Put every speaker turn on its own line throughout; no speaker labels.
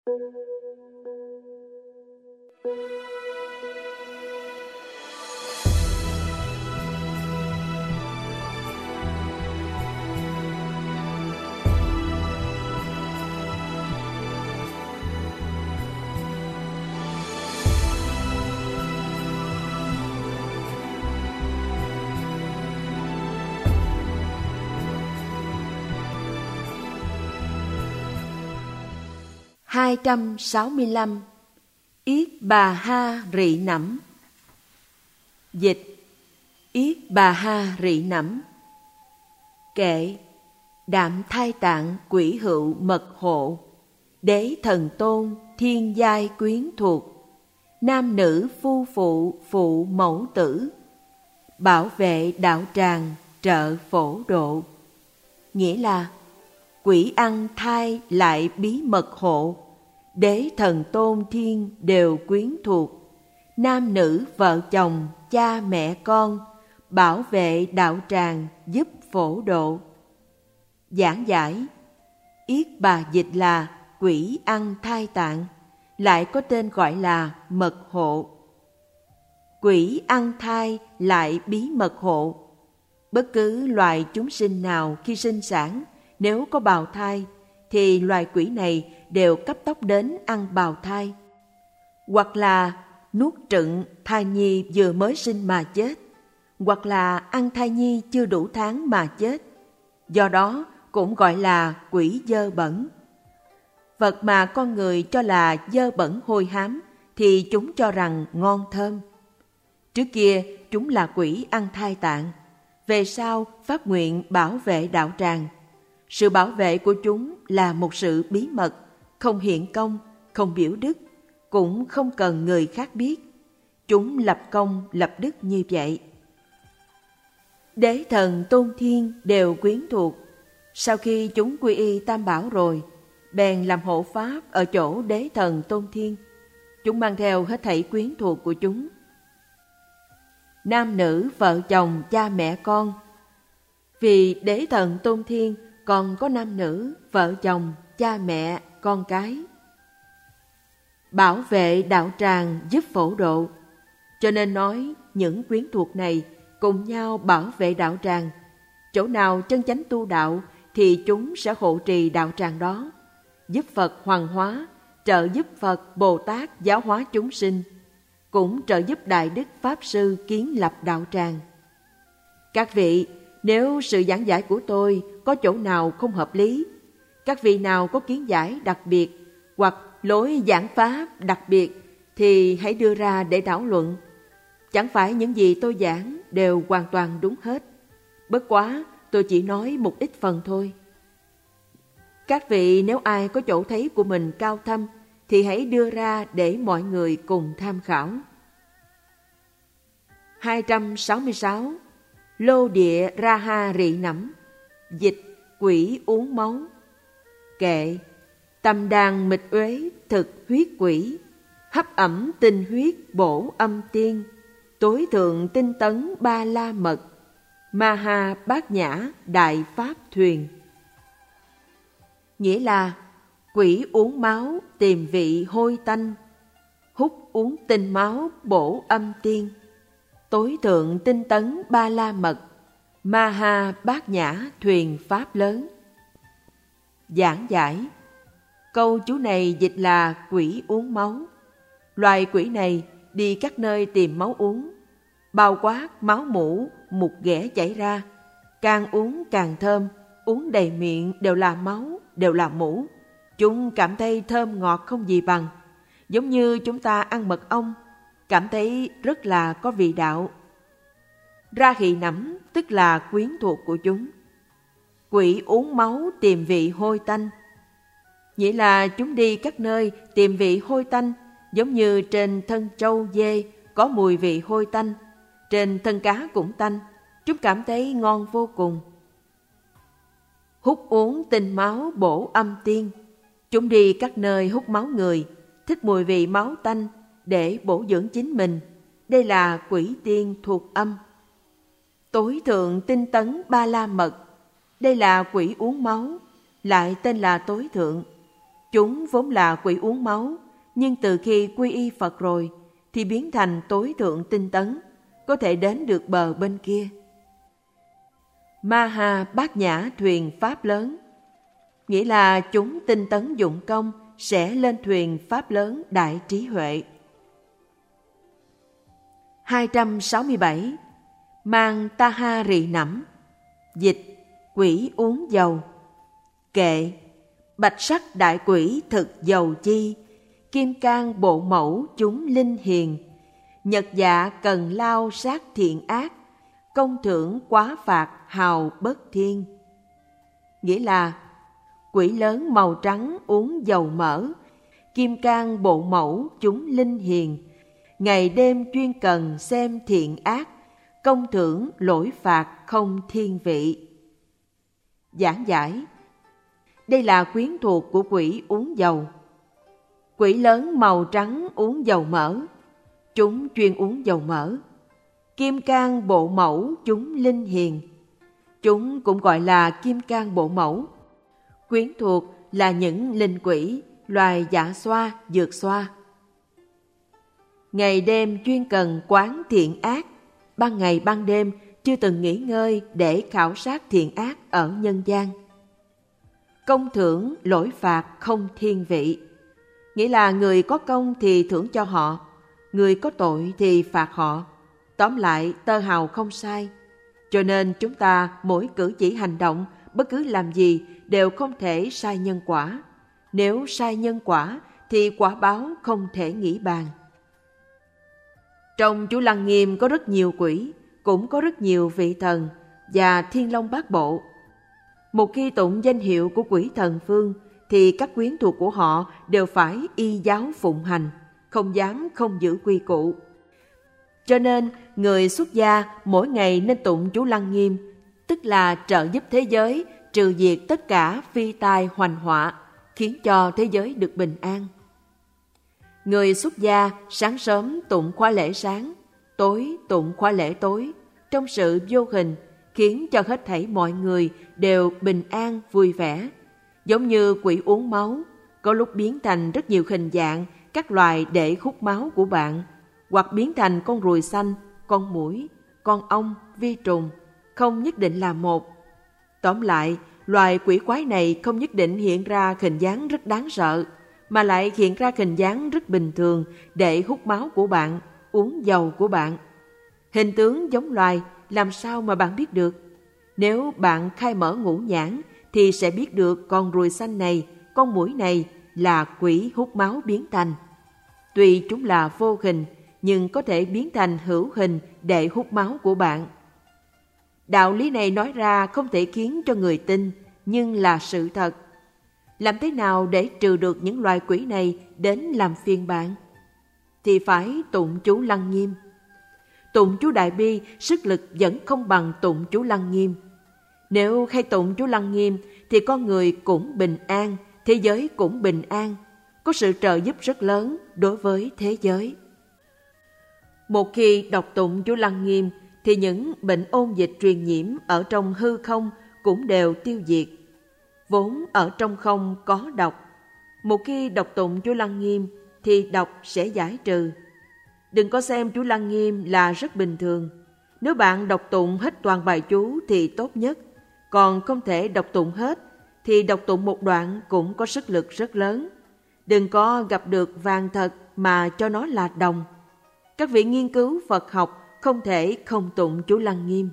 265. Yết Bà Ha Rị Nẫm. Dịch: Yết Bà Ha Rị Nẫm. Kệ: Đạm Thai Tạng quỷ hữu mật hộ, đế thần tôn thiên giai quyến thuộc, nam nữ phu phụ phụ mẫu tử, bảo vệ đạo tràng trợ phổ độ. Nghĩa là quỷ ăn thai lại bí mật hộ, đế thần tôn thiên đều quyến thuộc, nam nữ vợ chồng cha mẹ con, bảo vệ đạo tràng giúp phổ độ. Giảng giải: Yết Bà dịch là quỷ ăn thai tạng, lại có tên gọi là mật hộ. Quỷ ăn thai lại bí mật hộ. Bất cứ loài chúng sinh nào khi sinh sản, nếu có bào thai, thì loài quỷ này đều cấp tốc đến ăn bào thai, hoặc là nuốt trựng thai nhi vừa mới sinh mà chết, hoặc là ăn thai nhi chưa đủ tháng mà chết. Do đó cũng gọi là quỷ dơ bẩn. Vật mà con người cho là dơ bẩn hôi hám thì chúng cho rằng ngon thơm. Trước kia chúng là quỷ ăn thai tạng, về sau phát nguyện bảo vệ đạo tràng. Sự bảo vệ của chúng là một sự bí mật, không hiện công, không biểu đức, cũng không cần người khác biết. Chúng lập công lập đức như vậy. Đế thần tôn thiên đều quyến thuộc. Sau khi chúng quy y Tam Bảo rồi, bèn làm hộ pháp ở chỗ đế thần tôn thiên. Chúng mang theo hết thảy quyến thuộc của chúng. Nam nữ vợ chồng cha mẹ con. Vì đế thần tôn thiên còn có nam nữ vợ chồng cha mẹ con cái. Bảo vệ đạo tràng giúp phổ độ, cho nên nói những quyến thuộc này cùng nhau bảo vệ đạo tràng. Chỗ nào chân chánh tu đạo thì chúng sẽ hộ trì đạo tràng đó, giúp Phật hoàng hóa, trợ giúp Phật Bồ Tát giáo hóa chúng sinh, cũng trợ giúp Đại Đức Pháp Sư kiến lập đạo tràng. Các vị, nếu sự giảng giải của tôi có chỗ nào không hợp lý, các vị nào có kiến giải đặc biệt hoặc lối giảng pháp đặc biệt thì hãy đưa ra để thảo luận. Chẳng phải những gì tôi giảng đều hoàn toàn đúng hết. Bất quá tôi chỉ nói một ít phần thôi. Các vị nếu ai có chỗ thấy của mình cao thâm thì hãy đưa ra để mọi người cùng tham khảo. 266. Lô địa Raha Rị Nẫm. Dịch: Quỷ uống máu. Kệ: Tâm đàn mịch uế thực huyết quỷ, hấp ẩm tinh huyết bổ âm tiên, tối thượng tinh tấn ba la mật, ma ha bát nhã đại pháp thuyền. Nghĩa là quỷ uống máu tìm vị hôi tanh, hút uống tinh máu bổ âm tiên, tối thượng tinh tấn ba la mật, ma ha bát nhã thuyền pháp lớn. Giảng giải: Câu chú này dịch là quỷ uống máu. Loài quỷ này đi các nơi tìm máu uống, bao quát máu mũ, mục ghẻ chảy ra, càng uống càng thơm, uống đầy miệng đều là máu, đều là mũ. Chúng cảm thấy thơm ngọt không gì bằng, giống như chúng ta ăn mật ong, cảm thấy rất là có vị đạo. Ra hị nẫm tức là quyến thuộc của chúng. Quỷ uống máu tìm vị hôi tanh, nghĩa là chúng đi các nơi tìm vị hôi tanh, giống như trên thân trâu dê có mùi vị hôi tanh, trên thân cá cũng tanh, chúng cảm thấy ngon vô cùng. Hút uống tinh máu bổ âm tiên, chúng đi các nơi hút máu người, thích mùi vị máu tanh để bổ dưỡng chính mình. Đây là quỷ tiên thuộc âm. Tối thượng tinh tấn ba la mật, đây là quỷ uống máu, lại tên là tối thượng. Chúng vốn là quỷ uống máu, nhưng từ khi quy y Phật rồi thì biến thành tối thượng tinh tấn, có thể đến được bờ bên kia. Ma ha bát nhã thuyền pháp lớn, nghĩa là chúng tinh tấn dụng công sẽ lên thuyền pháp lớn đại trí huệ. 267. Mang ta ha rị nẫm, dịch quỷ uống dầu. Kệ: bạch sắc đại quỷ thực dầu chi, kim cang bộ mẫu chúng linh hiền, nhật dạ cần lao sát thiện ác, công thưởng quá phạt hào bất thiên. Nghĩa là quỷ lớn màu trắng uống dầu mỡ, kim cang bộ mẫu chúng linh hiền, ngày đêm chuyên cần xem thiện ác, công thưởng lỗi phạt không thiên vị. Giảng giải: đây là quyến thuộc của quỷ uống dầu. Quỷ lớn màu trắng uống dầu mỡ, chúng chuyên uống dầu mỡ. Kim cang bộ mẫu chúng linh hiền, chúng cũng gọi là kim cang bộ mẫu. Quyến thuộc là những linh quỷ, loài dạ xoa, dược xoa. Ngày đêm chuyên cần quán thiện ác, ban ngày ban đêm chưa từng nghỉ ngơi để khảo sát thiện ác ở nhân gian. Công thưởng lỗi phạt không thiên vị, nghĩa là người có công thì thưởng cho họ, người có tội thì phạt họ. Tóm lại, tơ hào không sai. Cho nên chúng ta mỗi cử chỉ hành động, bất cứ làm gì đều không thể sai nhân quả. Nếu sai nhân quả thì quả báo không thể nghĩ bàn. Trong chú Lăng Nghiêm có rất nhiều quỷ, cũng có rất nhiều vị thần và thiên long bát bộ. Một khi tụng danh hiệu của quỷ thần phương thì các quyến thuộc của họ đều phải y giáo phụng hành, không dám không giữ quy củ. Cho nên người xuất gia mỗi ngày nên tụng chú Lăng Nghiêm, tức là trợ giúp thế giới trừ diệt tất cả phi tai hoành họa, khiến cho thế giới được bình an. Người xuất gia sáng sớm tụng khóa lễ sáng, tối tụng khóa lễ tối, trong sự vô hình khiến cho hết thảy mọi người đều bình an vui vẻ. Giống như quỷ uống máu, có lúc biến thành rất nhiều hình dạng các loài để hút máu của bạn, hoặc biến thành con ruồi xanh, con muỗi, con ong, vi trùng, không nhất định là một. Tóm lại, loài quỷ quái này không nhất định hiện ra hình dáng rất đáng sợ, mà lại hiện ra hình dáng rất bình thường để hút máu của bạn, uống dầu của bạn. Hình tướng giống loài, làm sao mà bạn biết được? Nếu bạn khai mở ngũ nhãn thì sẽ biết được con ruồi xanh này, con muỗi này là quỷ hút máu biến thành. Tuy chúng là vô hình, nhưng có thể biến thành hữu hình để hút máu của bạn. Đạo lý này nói ra không thể khiến cho người tin, nhưng là sự thật. Làm thế nào để trừ được những loài quỷ này đến làm phiền bạn? Thì phải tụng chú Lăng Nghiêm. Tụng chú Đại Bi sức lực vẫn không bằng tụng chú Lăng Nghiêm. Nếu hay tụng chú Lăng Nghiêm thì con người cũng bình an, thế giới cũng bình an, có sự trợ giúp rất lớn đối với thế giới. Một khi đọc tụng chú Lăng Nghiêm thì những bệnh ôn dịch truyền nhiễm ở trong hư không cũng đều tiêu diệt. Vốn ở trong không có độc, một khi đọc tụng chú Lăng Nghiêm thì độc sẽ giải trừ. Đừng có xem chú Lăng Nghiêm là rất bình thường. Nếu bạn đọc tụng hết toàn bài chú thì tốt nhất, còn không thể đọc tụng hết thì đọc tụng một đoạn cũng có sức lực rất lớn. Đừng có gặp được vàng thật mà cho nó là đồng. Các vị nghiên cứu Phật học không thể không tụng chú Lăng Nghiêm.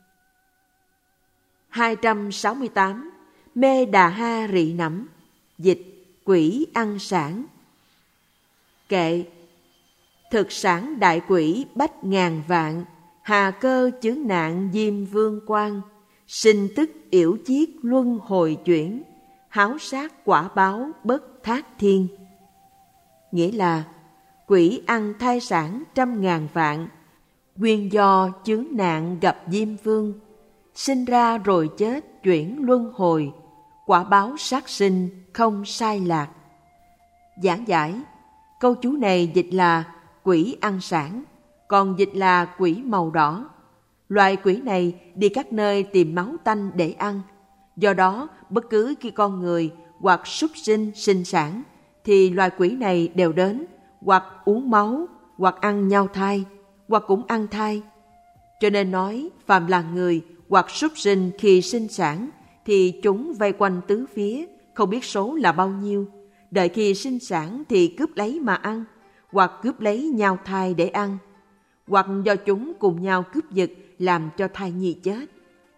268. Mê Đà Ha Rị Nẫm, dịch quỷ ăn sản. Kệ: thực sản đại quỷ bách ngàn vạn, hà cơ chướng nạn diêm vương quan, sinh tức yểu chiết luân hồi chuyển, háo sát quả báo bất thác thiên. Nghĩa là quỷ ăn thai sản trăm ngàn vạn, nguyên do chướng nạn gặp diêm vương, sinh ra rồi chết chuyển luân hồi, quả báo sát sinh không sai lạc. Giảng giải: câu chú này dịch là quỷ ăn sản, còn dịch là quỷ màu đỏ. Loài quỷ này đi các nơi tìm máu tanh để ăn. Do đó, bất cứ khi con người hoặc súc sinh sinh sản, thì loài quỷ này đều đến, hoặc uống máu, hoặc ăn nhau thai, hoặc cũng ăn thai. Cho nên nói, phàm là người hoặc súc sinh khi sinh sản, thì chúng vây quanh tứ phía, không biết số là bao nhiêu. Đợi khi sinh sản thì cướp lấy mà ăn, hoặc cướp lấy nhau thai để ăn, hoặc do chúng cùng nhau cướp giật làm cho thai nhi chết.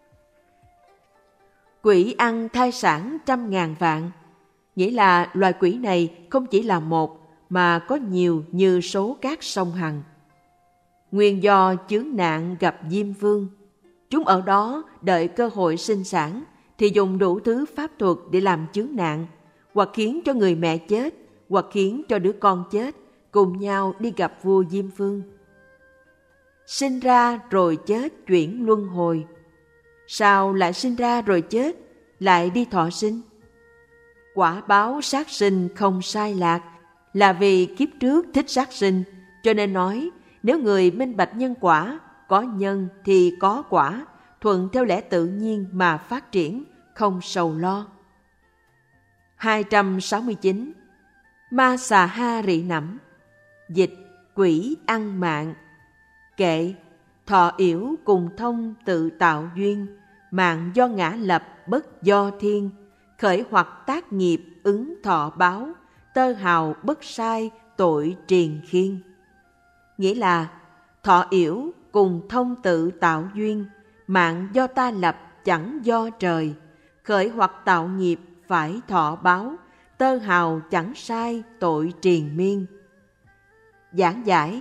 Quỷ ăn thai sản 100.000 vạn, nghĩa là loài quỷ này không chỉ là một, mà có nhiều như số cát sông Hằng. Nguyên do chướng nạn gặp Diêm Vương. Chúng ở đó đợi cơ hội sinh sản, thì dùng đủ thứ pháp thuật để làm chướng nạn, hoặc khiến cho người mẹ chết, hoặc khiến cho đứa con chết, cùng nhau đi gặp vua Diêm Vương. Sinh ra rồi chết chuyển luân hồi. Sao lại sinh ra rồi chết, lại đi thọ sinh? Quả báo sát sinh không sai lạc, là vì kiếp trước thích sát sinh, cho nên nói nếu người minh bạch nhân quả, có nhân thì có quả, thuận theo lẽ tự nhiên mà phát triển, không sầu lo. 269. Ma xà ha rị nẫm. Dịch: quỷ ăn mạng. Kệ: thọ yểu cùng thông tự tạo duyên, mạng do ngã lập bất do thiên, khởi hoặc tác nghiệp ứng thọ báo, tơ hào bất sai tội triền khiên. Nghĩa là thọ yểu cùng thông tự tạo duyên, mạng do ta lập chẳng do trời, khởi hoặc tạo nghiệp phải thọ báo, tơ hào chẳng sai tội triền miên. Giảng giải: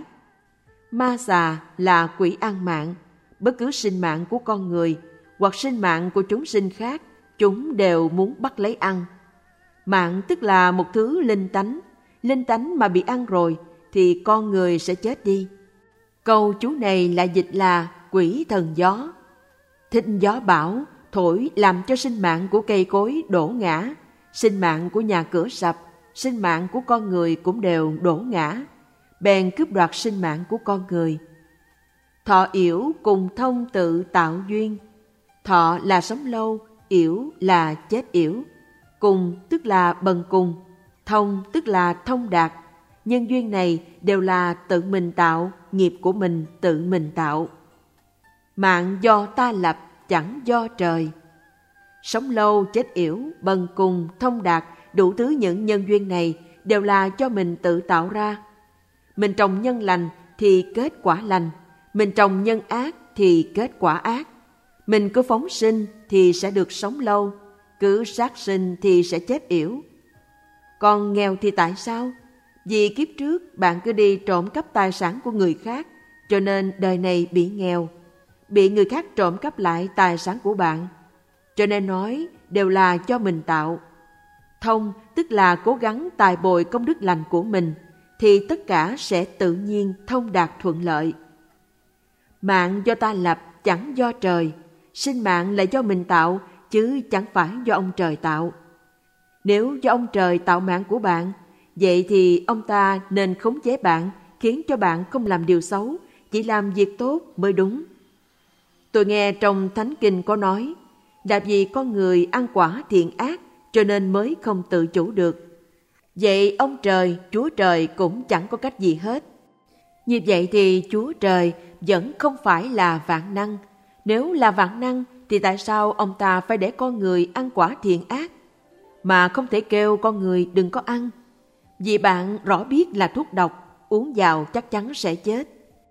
ma xà là quỷ ăn mạng. Bất cứ sinh mạng của con người hoặc sinh mạng của chúng sinh khác, chúng đều muốn bắt lấy ăn. Mạng tức là một thứ linh tánh mà bị ăn rồi thì con người sẽ chết đi. Câu chú này lại dịch là quỷ thần gió. Thích gió bão thổi làm cho sinh mạng của cây cối đổ ngã, sinh mạng của nhà cửa sập, sinh mạng của con người cũng đều đổ ngã, bèn cướp đoạt sinh mạng của con người. Thọ yểu cùng thông tự tạo duyên. Thọ là sống lâu, yểu là chết yểu. Cùng tức là bần cùng, thông tức là thông đạt. Nhân duyên này đều là tự mình tạo, nghiệp của mình tự mình tạo. Mạng do ta lập, chẳng do trời. Sống lâu, chết yểu, bần cùng, thông đạt, đủ thứ những nhân duyên này đều là cho mình tự tạo ra. Mình trồng nhân lành thì kết quả lành, mình trồng nhân ác thì kết quả ác. Mình cứ phóng sinh thì sẽ được sống lâu, cứ sát sinh thì sẽ chết yểu. Còn nghèo thì tại sao? Vì kiếp trước bạn cứ đi trộm cắp tài sản của người khác, cho nên đời này bị nghèo, bị người khác trộm cắp lại tài sản của bạn. Cho nên nói đều là do mình tạo. Thông tức là cố gắng tài bồi công đức lành của mình, thì tất cả sẽ tự nhiên thông đạt thuận lợi. Mạng do ta lập, chẳng do trời. Sinh mạng là do mình tạo, chứ chẳng phải do ông trời tạo. Nếu do ông trời tạo mạng của bạn, vậy thì ông ta nên khống chế bạn, khiến cho bạn không làm điều xấu, chỉ làm việc tốt mới đúng. Tôi nghe trong Thánh Kinh có nói, là vì con người ăn quả thiện ác, cho nên mới không tự chủ được. Vậy ông trời, Chúa Trời cũng chẳng có cách gì hết. Như vậy thì Chúa Trời vẫn không phải là vạn năng. Nếu là vạn năng thì tại sao ông ta phải để con người ăn quả thiện ác, mà không thể kêu con người đừng có ăn? Vì bạn rõ biết là thuốc độc, uống vào chắc chắn sẽ chết.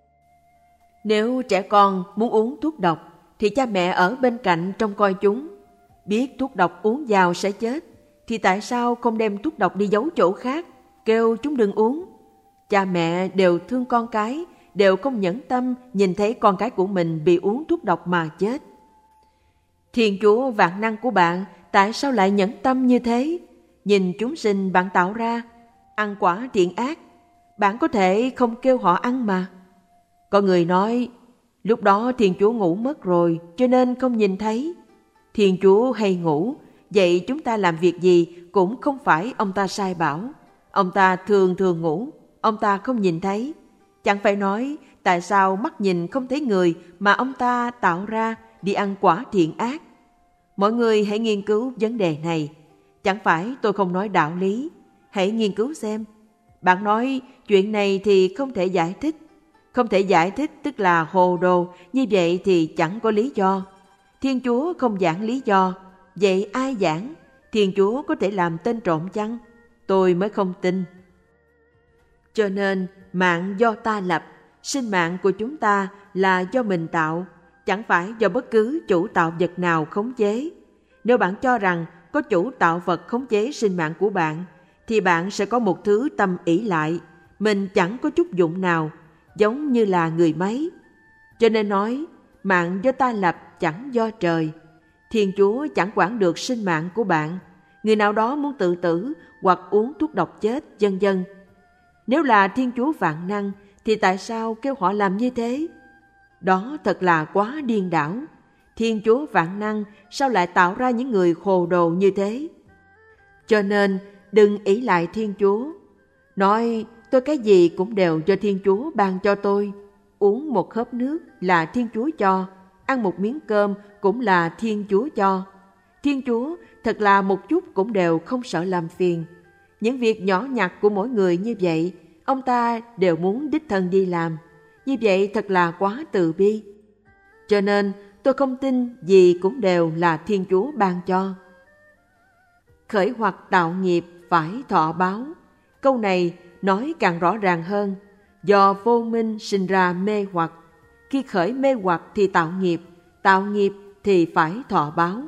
Nếu trẻ con muốn uống thuốc độc thì cha mẹ ở bên cạnh trông coi chúng. Biết thuốc độc uống vào sẽ chết thì tại sao không đem thuốc độc đi giấu chỗ khác, kêu chúng đừng uống? Cha mẹ đều thương con cái, đều không nhẫn tâm nhìn thấy con cái của mình bị uống thuốc độc mà chết. Thiên Chúa vạn năng của bạn tại sao lại nhẫn tâm như thế? Nhìn chúng sinh bạn tạo ra, ăn quả thiện ác, bạn có thể không kêu họ ăn mà. Có người nói, lúc đó Thiên Chúa ngủ mất rồi, cho nên không nhìn thấy. Thiên Chúa hay ngủ, vậy chúng ta làm việc gì cũng không phải ông ta sai bảo. Ông ta thường ngủ, ông ta không nhìn thấy. Chẳng phải nói tại sao mắt nhìn không thấy người mà ông ta tạo ra đi ăn quả thiện ác. Mọi người hãy nghiên cứu vấn đề này, Chẳng phải tôi không nói đạo lý. Hãy nghiên cứu xem. Bạn nói chuyện này thì không thể giải thích. Không thể giải thích tức là hồ đồ, như vậy thì chẳng có lý do. Thiên Chúa không giảng lý do, vậy ai giảng? Thiên Chúa có thể làm tên trộm chăng? Tôi mới không tin. Cho nên mạng do ta lập, sinh mạng của chúng ta là do mình tạo, chẳng phải do bất cứ chủ tạo vật nào khống chế. Nếu bạn cho rằng có chủ tạo vật khống chế sinh mạng của bạn, thì bạn sẽ có một thứ tâm ỷ lại, mình chẳng có chút dụng nào, giống như là người máy. Cho nên nói, mạng do ta lập chẳng do trời. Thiên Chúa chẳng quản được sinh mạng của bạn. Người nào đó muốn tự tử hoặc uống thuốc độc chết, vân vân. Nếu là Thiên Chúa vạn năng, thì tại sao kêu họ làm như thế? Đó thật là quá điên đảo. Thiên Chúa vạn năng sao lại tạo ra những người hồ đồ như thế? Cho nên đừng ỷ lại Thiên Chúa. Nói tôi cái gì cũng đều do Thiên Chúa ban cho tôi. Uống một hớp nước là Thiên Chúa cho, ăn một miếng cơm cũng là Thiên Chúa cho. Thiên Chúa thật là một chút cũng đều không sợ làm phiền. Những việc nhỏ nhặt của mỗi người như vậy, ông ta đều muốn đích thân đi làm. Như vậy thật là quá từ bi. Cho nên tôi không tin gì cũng đều là Thiên Chúa ban cho. Khởi hoặc tạo nghiệp phải thọ báo. Câu này nói càng rõ ràng hơn. Do vô minh sinh ra mê hoặc. Khi khởi mê hoặc thì tạo nghiệp thì phải thọ báo.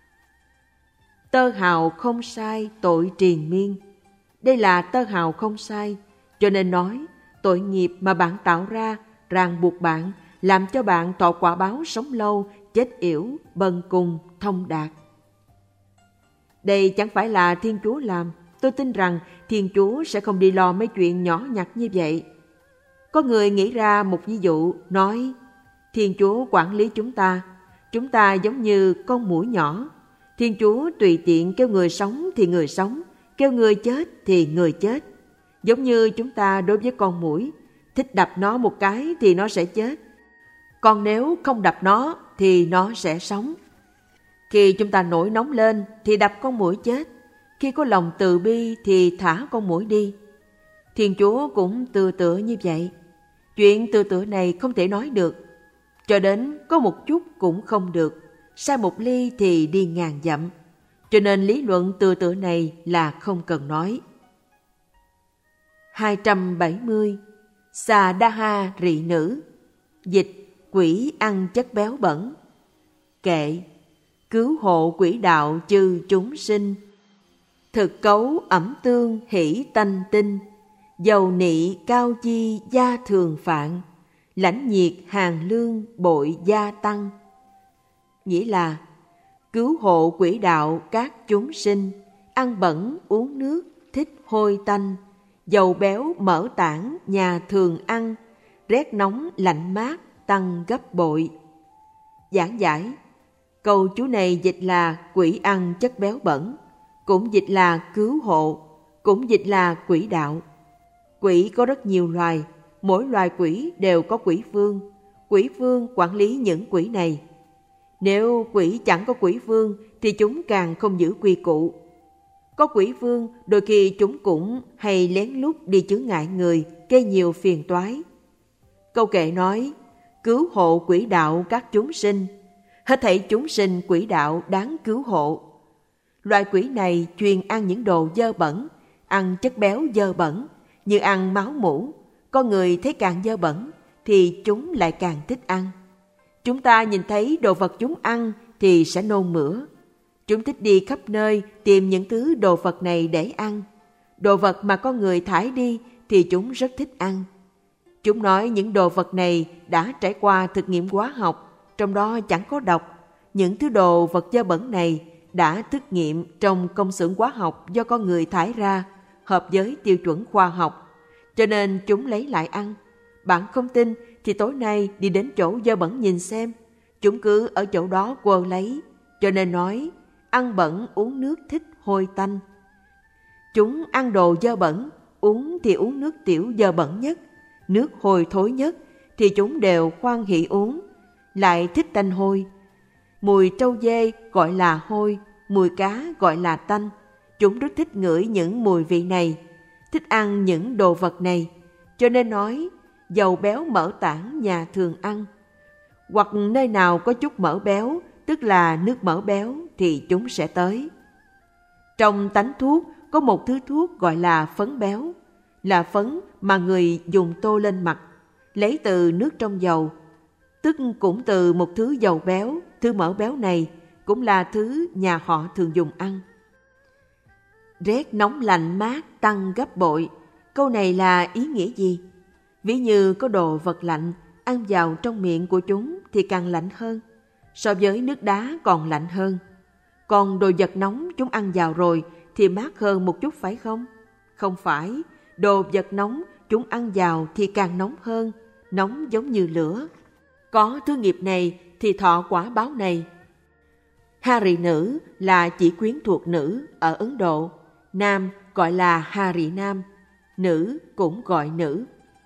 Tơ hào không sai, tội triền miên. Đây là tơ hào không sai, cho nên nói tội nghiệp mà bạn tạo ra ràng buộc bạn, làm cho bạn thọ quả báo sống lâu, chết yểu, bần cùng, thông đạt. Đây chẳng phải là Thiên Chúa làm. Tôi tin rằng Thiên Chúa sẽ không đi lo mấy chuyện nhỏ nhặt như vậy. Có người nghĩ ra một ví dụ, nói Thiên Chúa quản lý chúng ta giống như con muỗi nhỏ. Thiên Chúa tùy tiện kêu người sống thì người sống, kêu người chết thì người chết. Giống như chúng ta đối với con muỗi, thích đập nó một cái thì nó sẽ chết. Còn nếu không đập nó thì nó sẽ sống. Khi chúng ta nổi nóng lên thì đập con muỗi chết. Khi có lòng từ bi thì thả con muỗi đi. Thiên Chúa cũng tự tựa như vậy. Chuyện tự tựa này không thể nói được. Cho đến có một chút cũng không được. Sai một ly thì đi ngàn dặm. Cho nên lý luận tự tựa này là không cần nói. 270. Xà đa ha rị nữ. Dịch quỷ ăn chất béo bẩn. Kệ cứu hộ quỷ đạo chư chúng sinh. Thực cấu ẩm tương hỷ tanh tinh. Dầu nị cao chi gia thường phạn. Lãnh nhiệt hàng lương bội gia tăng. Nghĩa là cứu hộ quỷ đạo các chúng sinh, ăn bẩn uống nước thích hôi tanh, dầu béo mỡ tảng nhà thường ăn, rét nóng lạnh mát tăng gấp bội. Giảng giải, câu chú này dịch là quỷ ăn chất béo bẩn, cũng dịch là cứu hộ, cũng dịch là quỷ đạo. Quỷ có rất nhiều loài, mỗi loài quỷ đều có quỷ vương. Quỷ vương quản lý những quỷ này. Nếu quỷ chẳng có quỷ vương thì chúng càng không giữ quy củ. Có quỷ vương, đôi khi chúng cũng hay lén lút đi chướng ngại người, gây nhiều phiền toái. Câu kệ nói, cứu hộ quỷ đạo các chúng sinh. Hết thảy chúng sinh quỷ đạo đáng cứu hộ. Loại quỷ này chuyên ăn những đồ dơ bẩn, ăn chất béo dơ bẩn, như ăn máu mủ. Con người thấy càng dơ bẩn thì chúng lại càng thích ăn. Chúng ta nhìn thấy đồ vật chúng ăn thì sẽ nôn mửa. Chúng thích đi khắp nơi tìm những thứ đồ vật này để ăn. Đồ vật mà con người thải đi thì chúng rất thích ăn. Chúng nói những đồ vật này đã trải qua thực nghiệm hóa học, trong đó chẳng có độc. Những thứ đồ vật dơ bẩn này đã thực nghiệm trong công xưởng hóa học do con người thải ra, hợp với tiêu chuẩn khoa học. Cho nên chúng lấy lại ăn. Bạn không tin thì tối nay đi đến chỗ dơ bẩn nhìn xem. Chúng cứ ở chỗ đó quơ lấy. Cho nên nói, ăn bẩn uống nước thích hôi tanh. Chúng ăn đồ dơ bẩn, uống thì uống nước tiểu dơ bẩn nhất, nước hôi thối nhất, thì chúng đều khoan hỷ uống, lại thích tanh hôi. Mùi trâu dê gọi là hôi, mùi cá gọi là tanh. Chúng rất thích ngửi những mùi vị này, thích ăn những đồ vật này, cho nên nói dầu béo mỡ tảng nhà thường ăn. Hoặc nơi nào có chút mỡ béo, tức là nước mỡ béo, thì chúng sẽ tới. Trong tánh thuốc có một thứ thuốc gọi là phấn béo, là phấn mà người dùng tô lên mặt, lấy từ nước trong dầu, tức cũng từ một thứ dầu béo. Thứ mỡ béo này cũng là thứ nhà họ thường dùng ăn. Rét nóng lạnh mát tăng gấp bội. Câu này là ý nghĩa gì? Ví như có đồ vật lạnh ăn vào trong miệng của chúng thì càng lạnh hơn, so với nước đá còn lạnh hơn. Còn đồ vật nóng chúng ăn vào rồi thì mát hơn một chút phải không? Không phải, đồ vật nóng chúng ăn vào thì càng nóng hơn, nóng giống như lửa. Có thứ nghiệp này thì thọ quả báo này. Hari nữ là chỉ quyến thuộc nữ ở Ấn Độ, nam gọi là Hari nam, nữ cũng gọi nữ.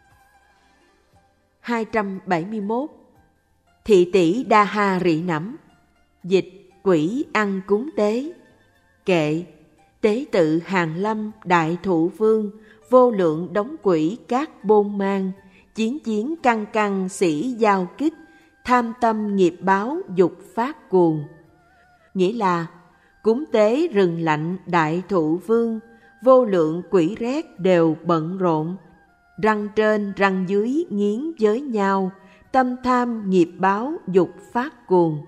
271. Thị tỷ đa ha rị nẫm. Dịch quỷ ăn cúng tế. Kệ: tế tự Hàng Lâm đại thụ vương, vô lượng đống quỷ các bôn mang, chiến chiến căng căng sĩ giao kích, tham tâm nghiệp báo dục phát cuồng. Nghĩa là cúng tế rừng lạnh đại thụ vương, vô lượng quỷ rét đều bận rộn, răng trên răng dưới nghiến với nhau, tâm tham nghiệp báo dục phát cuồng.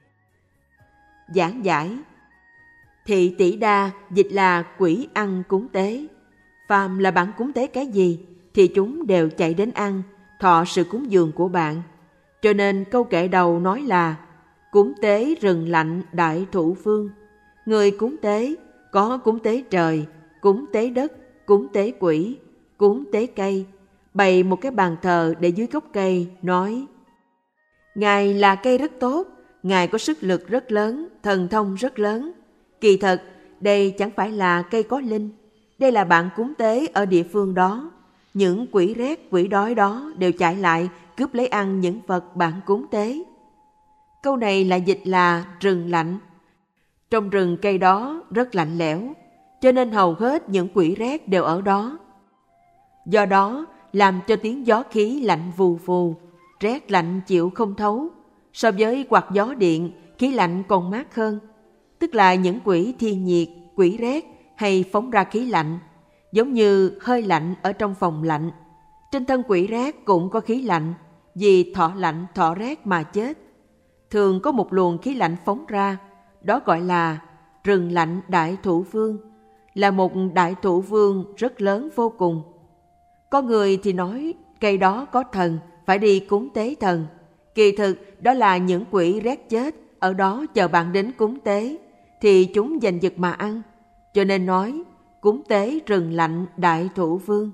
Giảng giải: thị tỷ đa dịch là quỷ ăn cúng tế. Phàm là bạn cúng tế cái gì thì chúng đều chạy đến ăn, thọ sự cúng dường của bạn. Cho nên câu kệ đầu nói là cúng tế rừng lạnh đại thụ phương. Người cúng tế có cúng tế trời, cúng tế đất, cúng tế quỷ, cúng tế cây. Bày một cái bàn thờ để dưới gốc cây, nói: Ngài là cây rất tốt, Ngài có sức lực rất lớn, thần thông rất lớn. Kỳ thật, đây chẳng phải là cây có linh, đây là bạn cúng tế ở địa phương đó. Những quỷ rét, quỷ đói đó đều chạy lại cướp lấy ăn những vật bạn cúng tế. Câu này là dịch là rừng lạnh. Trong rừng cây đó rất lạnh lẽo, cho nên hầu hết những quỷ rét đều ở đó. Do đó, làm cho tiếng gió khí lạnh vù vù, rét lạnh chịu không thấu. So với quạt gió điện, khí lạnh còn mát hơn. Tức là những quỷ thiên nhiệt, quỷ rét hay phóng ra khí lạnh, giống như hơi lạnh ở trong phòng lạnh. Trên thân quỷ rét cũng có khí lạnh, vì thọ lạnh thọ rét mà chết. Thường có một luồng khí lạnh phóng ra, đó gọi là rừng lạnh đại thụ vương, là một đại thụ vương rất lớn vô cùng. Có người thì nói cây đó có thần, phải đi cúng tế thần. Kỳ thực đó là những quỷ rét chết ở đó chờ bạn đến cúng tế, thì chúng giành giật mà ăn. Cho nên nói cúng tế rừng lạnh đại thụ vương.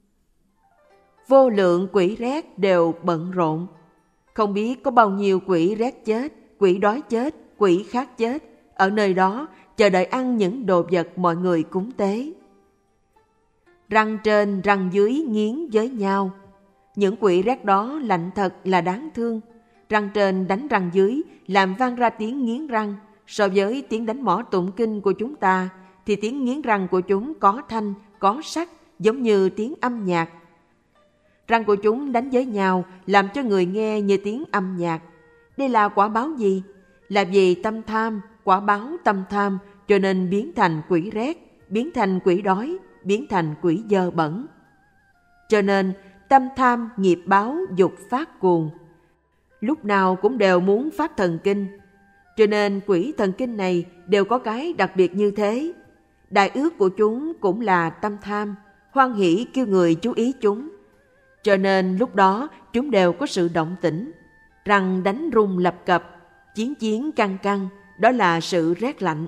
Vô lượng quỷ rét đều bận rộn. Không biết có bao nhiêu quỷ rét chết, quỷ đói chết, quỷ khát chết ở nơi đó chờ đợi ăn những đồ vật mọi người cúng tế. Răng trên răng dưới nghiến với nhau. Những quỷ rét đó lạnh thật là đáng thương. Răng trên đánh răng dưới làm vang ra tiếng nghiến răng. So với tiếng đánh mõ tụng kinh của chúng ta thì tiếng nghiến răng của chúng có thanh, có sắc, giống như tiếng âm nhạc. Răng của chúng đánh với nhau làm cho người nghe như tiếng âm nhạc. Đây là quả báo gì? Là vì tâm tham, quả báo tâm tham, cho nên biến thành quỷ rét, biến thành quỷ đói, biến thành quỷ dơ bẩn. Cho nên tâm tham nghiệp báo dục phát cuồng, lúc nào cũng đều muốn phát thần kinh. Cho nên quỷ thần kinh này đều có cái đặc biệt như thế. Đại ước của chúng cũng là tâm tham, hoan hỷ kêu người chú ý chúng. Cho nên lúc đó chúng đều có sự động tĩnh. Răng đánh rung lập cập, chiến chiến căng căng, đó là sự rét lạnh.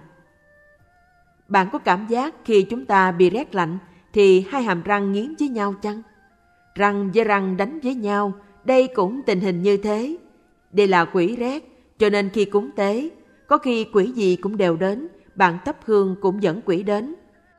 Bạn có cảm giác khi chúng ta bị rét lạnh thì hai hàm răng nghiến với nhau chăng? Răng với răng đánh với nhau, đây cũng tình hình như thế. Đây là quỷ rét, cho nên khi cúng tế, có khi quỷ gì cũng đều đến, bạn thắp hương cũng dẫn quỷ đến.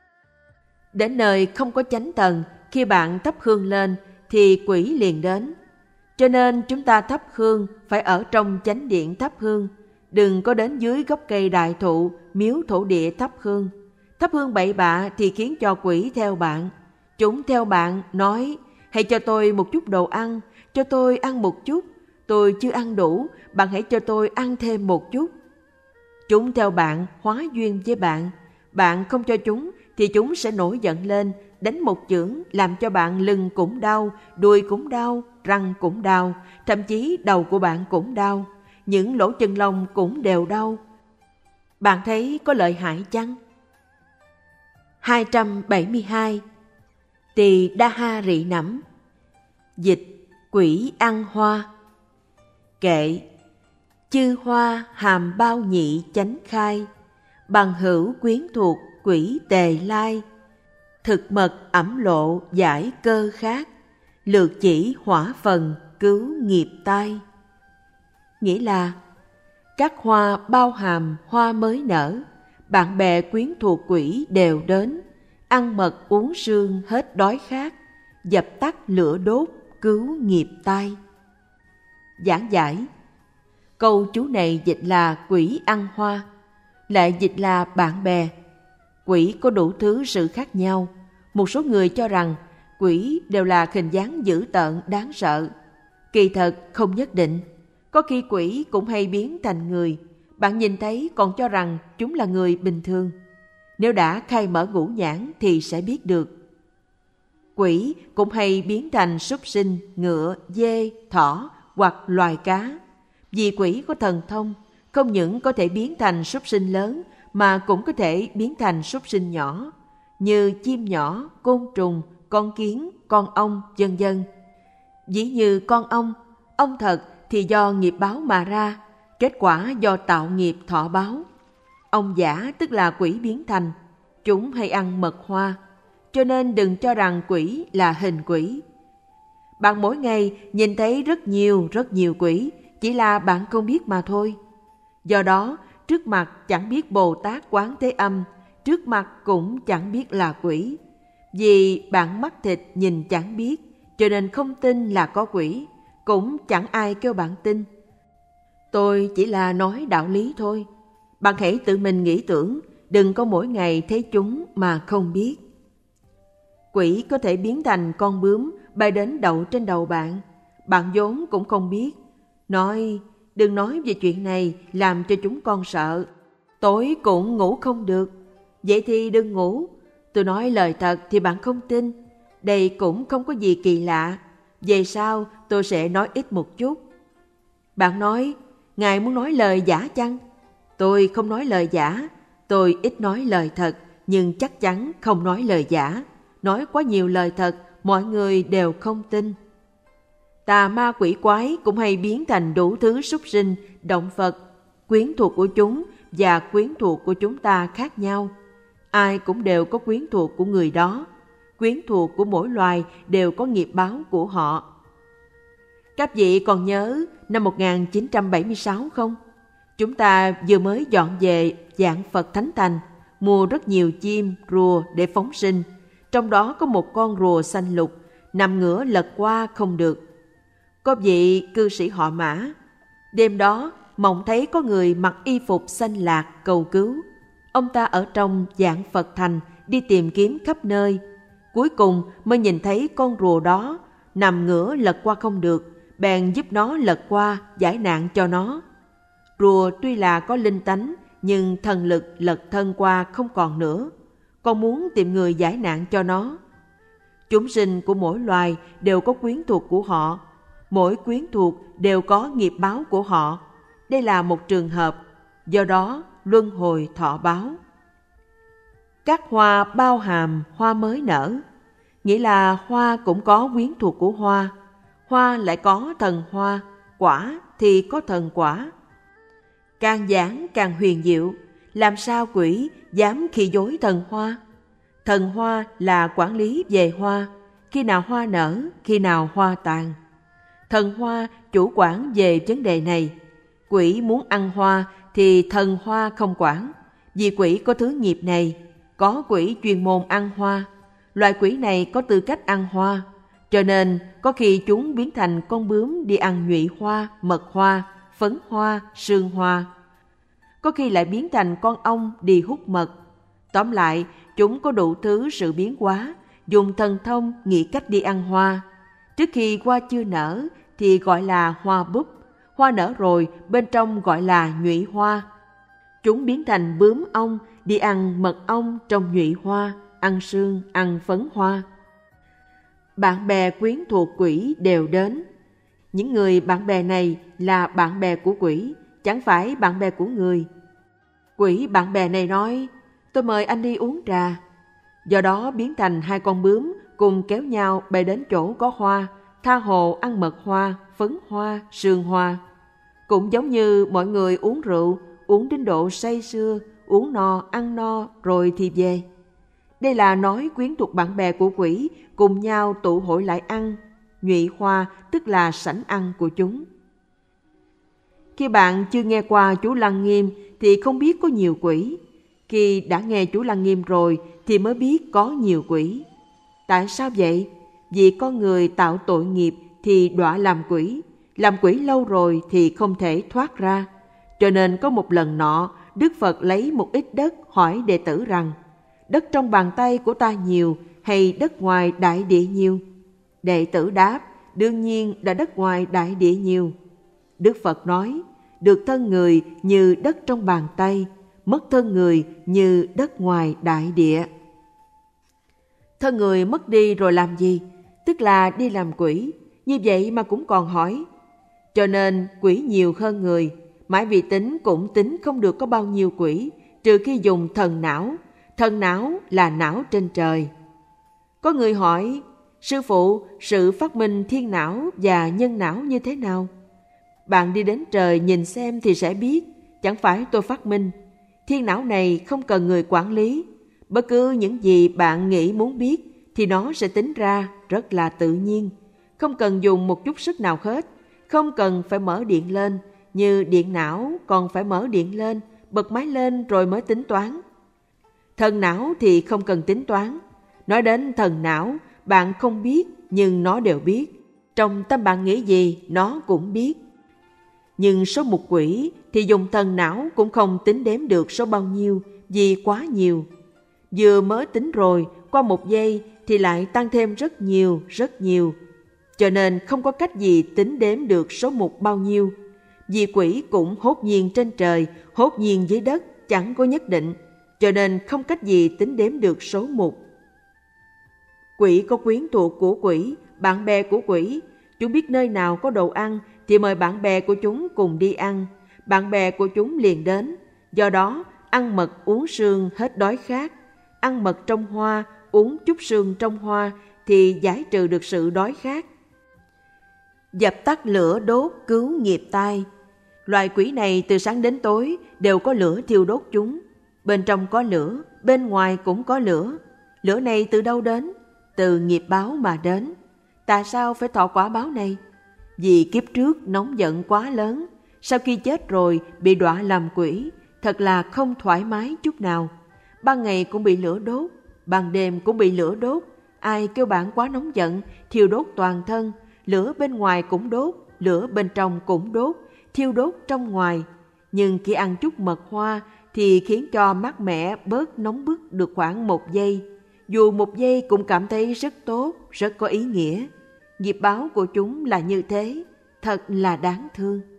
Đến nơi không có chánh thần, khi bạn thắp hương lên thì quỷ liền đến. Cho nên chúng ta thắp hương phải ở trong chánh điện thắp hương, đừng có đến dưới gốc cây đại thụ, miếu thổ địa thắp hương. Thắp hương bậy bạ thì khiến cho quỷ theo bạn. Chúng theo bạn nói, hãy cho tôi một chút đồ ăn, cho tôi ăn một chút, tôi chưa ăn đủ, bạn hãy cho tôi ăn thêm một chút. Chúng theo bạn hóa duyên với bạn. Bạn không cho chúng thì chúng sẽ nổi giận lên, đánh một chưởng làm cho bạn lưng cũng đau, đuôi cũng đau, răng cũng đau, thậm chí đầu của bạn cũng đau, những lỗ chân lông cũng đều đau. Bạn thấy có lợi hại chăng? 272. Tỳ Đa Ha Rị Nẫm. Dịch: quỷ ăn hoa. Kệ: chư hoa hàm bao nhị chánh khai, bằng hữu quyến thuộc quỷ tề lai, thực mật ẩm lộ giải cơ khác, lược chỉ hỏa phần cứu nghiệp tai. Nghĩa là các hoa bao hàm hoa mới nở, bạn bè quyến thuộc quỷ đều đến, ăn mật uống sương hết đói khát, dập tắt lửa đốt cứu nghiệp tai. Giảng giải: câu chú này dịch là quỷ ăn hoa, lại dịch là bạn bè. Quỷ có đủ thứ sự khác nhau. Một số người cho rằng quỷ đều là hình dáng dữ tợn đáng sợ. Kỳ thật không nhất định. Có khi quỷ cũng hay biến thành người. Bạn nhìn thấy còn cho rằng chúng là người bình thường. Nếu đã khai mở ngũ nhãn thì sẽ biết được. Quỷ cũng hay biến thành súc sinh, ngựa, dê, thỏ hoặc loài cá. Vì quỷ có thần thông, không những có thể biến thành súc sinh lớn mà cũng có thể biến thành súc sinh nhỏ, như chim nhỏ, côn trùng, con kiến, con ong, vân vân. Ví như con ong thật thì do nghiệp báo mà ra, kết quả do tạo nghiệp thọ báo. Ong giả tức là quỷ biến thành, chúng hay ăn mật hoa, cho nên đừng cho rằng quỷ là hình quỷ. Bạn mỗi ngày nhìn thấy rất nhiều quỷ, chỉ là bạn không biết mà thôi. Do đó, trước mặt chẳng biết Bồ Tát Quán Thế Âm, trước mặt cũng chẳng biết là quỷ. Vì bạn mắt thịt nhìn chẳng biết, cho nên không tin là có quỷ, cũng chẳng ai kêu bạn tin. Tôi chỉ là nói đạo lý thôi. Bạn hãy tự mình nghĩ tưởng, đừng có mỗi ngày thấy chúng mà không biết. Quỷ có thể biến thành con bướm bay đến đậu trên đầu bạn. Bạn vốn cũng không biết. Đừng nói về chuyện này làm cho chúng con sợ. Tối cũng ngủ không được. Vậy thì đừng ngủ. Tôi nói lời thật thì bạn không tin. Đây cũng không có gì kỳ lạ. Về sau tôi sẽ nói ít một chút. Bạn nói, Ngài muốn nói lời giả chăng? Tôi không nói lời giả. Tôi ít nói lời thật, nhưng chắc chắn không nói lời giả. Nói quá nhiều lời thật, mọi người đều không tin. Tà ma quỷ quái cũng hay biến thành đủ thứ súc sinh, động vật. Quyến thuộc của chúng và quyến thuộc của chúng ta khác nhau. Ai cũng đều có quyến thuộc của người đó. Quyến thuộc của mỗi loài đều có nghiệp báo của họ. Các vị còn nhớ năm 1976 không? Chúng ta vừa mới dọn về Vạn Phật Thánh Thành, mua rất nhiều chim, rùa để phóng sinh. Trong đó có một con rùa xanh lục, nằm ngửa lật qua không được. Có vị cư sĩ họ Mã, đêm đó mộng thấy có người mặc y phục xanh lạc cầu cứu. Ông ta ở trong Vạn Phật Thành đi tìm kiếm khắp nơi. Cuối cùng mới nhìn thấy con rùa đó nằm ngửa lật qua không được, bèn giúp nó lật qua giải nạn cho nó. Rùa tuy là có linh tánh, nhưng thần lực lật thân qua không còn nữa. Con muốn tìm người giải nạn cho nó. Chúng sinh của mỗi loài đều có quyến thuộc của họ. Mỗi quyến thuộc đều có nghiệp báo của họ. Đây là một trường hợp, do đó luân hồi thọ báo. Các hoa bao hàm hoa mới nở, nghĩa là hoa cũng có quyến thuộc của hoa. Hoa lại có thần hoa, quả thì có thần quả. Càng giảng càng huyền diệu, làm sao quỷ dám khi dối thần hoa? Thần hoa là quản lý về hoa, khi nào hoa nở, khi nào hoa tàn. Thần hoa chủ quản về vấn đề này. Quỷ muốn ăn hoa thì thần hoa không quản, vì quỷ có thứ nghiệp này. Có quỷ chuyên môn ăn hoa, loài quỷ này có tư cách ăn hoa, cho nên có khi chúng biến thành con bướm đi ăn nhụy hoa, mật hoa, phấn hoa, sương hoa. Có khi lại biến thành con ong đi hút mật. Tóm lại, chúng có đủ thứ sự biến hóa, dùng thần thông nghĩ cách đi ăn hoa. Trước khi hoa chưa nở thì gọi là hoa búp, hoa nở rồi bên trong gọi là nhụy hoa. Chúng biến thành bướm ong đi ăn mật ong trong nhụy hoa, ăn sương, ăn phấn hoa. Bạn bè quyến thuộc quỷ đều đến. Những người bạn bè này là bạn bè của quỷ, chẳng phải bạn bè của người. Quỷ bạn bè này nói, tôi mời anh đi uống trà. Do đó biến thành hai con bướm cùng kéo nhau bay đến chỗ có hoa, tha hồ ăn mật hoa, phấn hoa, sương hoa. Cũng giống như mọi người uống rượu, uống đến độ say sưa, uống no, ăn no rồi thì về. Đây là nói quyến thuộc bạn bè của quỷ cùng nhau tụ hội lại ăn. Nhụy hoa tức là sảnh ăn của chúng. Khi bạn chưa nghe qua chú Lăng Nghiêm thì không biết có nhiều quỷ. Khi đã nghe chú Lăng Nghiêm rồi thì mới biết có nhiều quỷ. Tại sao vậy? Vì con người tạo tội nghiệp thì đọa làm quỷ lâu rồi thì không thể thoát ra. Cho nên có một lần nọ, Đức Phật lấy một ít đất hỏi đệ tử rằng, đất trong bàn tay của ta nhiều hay đất ngoài đại địa nhiều? Đệ tử đáp, đương nhiên là đất ngoài đại địa nhiều. Đức Phật nói, được thân người như đất trong bàn tay, mất thân người như đất ngoài đại địa. Thân người mất đi rồi làm gì? Tức là đi làm quỷ. Như vậy mà cũng còn hỏi. Cho nên quỷ nhiều hơn người. Mãi vì tính cũng tính không được có bao nhiêu quỷ, trừ khi dùng thần não. Thần não là não trên trời. Có người hỏi, sư phụ, sự phát minh thiên não và nhân não như thế nào? Bạn đi đến trời nhìn xem thì sẽ biết, chẳng phải tôi phát minh. Thiên não này không cần người quản lý. Bất cứ những gì bạn nghĩ muốn biết thì nó sẽ tính ra rất là tự nhiên. Không cần dùng một chút sức nào hết, không cần phải mở điện lên. Như điện não còn phải mở điện lên, bật máy lên rồi mới tính toán. Thần não thì không cần tính toán. Nói đến thần não, bạn không biết nhưng nó đều biết. Trong tâm bạn nghĩ gì, nó cũng biết. Nhưng số mục quỷ thì dùng thần não cũng không tính đếm được số bao nhiêu, vì quá nhiều. Vừa mới tính rồi, qua một giây thì lại tăng thêm rất nhiều. Cho nên không có cách gì tính đếm được số mục bao nhiêu. Vì quỷ cũng hốt nhiên trên trời, hốt nhiên dưới đất, chẳng có nhất định. Cho nên không cách gì tính đếm được số mục. Quỷ có quyến thuộc của quỷ, bạn bè của quỷ. Chúng biết nơi nào có đồ ăn thì mời bạn bè của chúng cùng đi ăn. Bạn bè của chúng liền đến. Do đó, ăn mật uống sương hết đói khát. Ăn mật trong hoa, uống chút sương trong hoa thì giải trừ được sự đói khát. Dập tắt lửa đốt cứu nghiệp tai. Loài quỷ này từ sáng đến tối đều có lửa thiêu đốt chúng. Bên trong có lửa, bên ngoài cũng có lửa. Lửa này từ đâu đến? Từ nghiệp báo mà đến. Tại sao phải thọ quả báo này? Vì kiếp trước nóng giận quá lớn, sau khi chết rồi bị đọa làm quỷ, thật là không thoải mái chút nào. Ban ngày cũng bị lửa đốt, ban đêm cũng bị lửa đốt. Ai kêu bạn quá nóng giận, thiêu đốt toàn thân, lửa bên ngoài cũng đốt, lửa bên trong cũng đốt, thiêu đốt trong ngoài. Nhưng khi ăn chút mật hoa thì khiến cho mát mẻ bớt nóng bức được khoảng 1 giây. Dù 1 giây cũng cảm thấy rất tốt, rất có ý nghĩa. Nghiệp báo của chúng là như thế, thật là đáng thương.